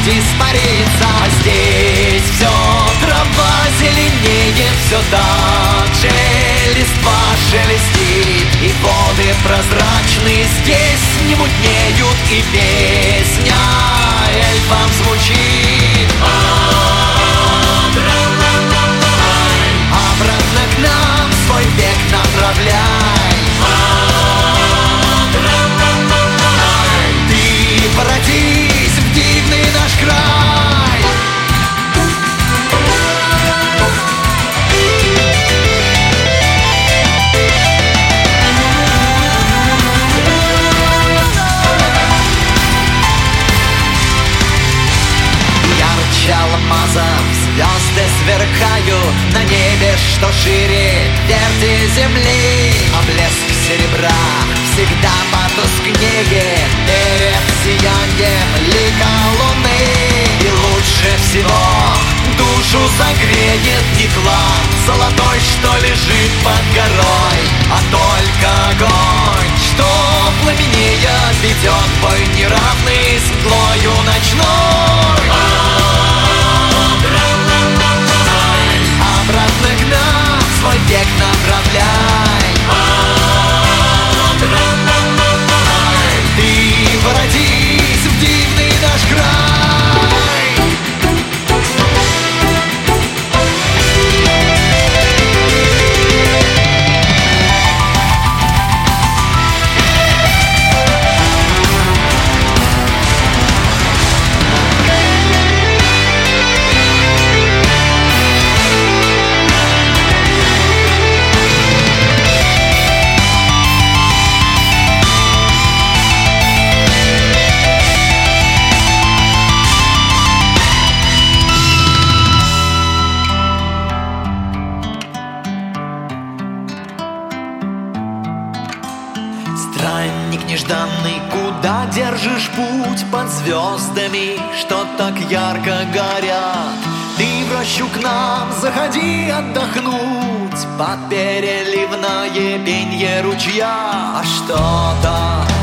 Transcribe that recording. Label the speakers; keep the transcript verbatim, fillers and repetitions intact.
Speaker 1: испарится. А здесь все трава зеленее, все так же листва шелестит, и воды прозрачные здесь не мутнеют, и песня эльфам звучит. Обратно к нам свой век направляй. Ты воротись в дивный наш край. Ярче алмазов звезды сверкают на небе, что шире тверди земли. А блеск серебра всегда потускнеет перед сиянием лика луны. И лучше всего душу согреет не клад золотой, что лежит под горой, а только огонь, что пламенея ведет бой неравный с мглою ночной. Обратно к нам свой век направляй. Ты воротись в дивный наш край. Странник нежданный, куда держишь путь под звездами, что так ярко горят? Ты в рощу к нам заходи отдохнуть под переливное пенье ручья. А что-то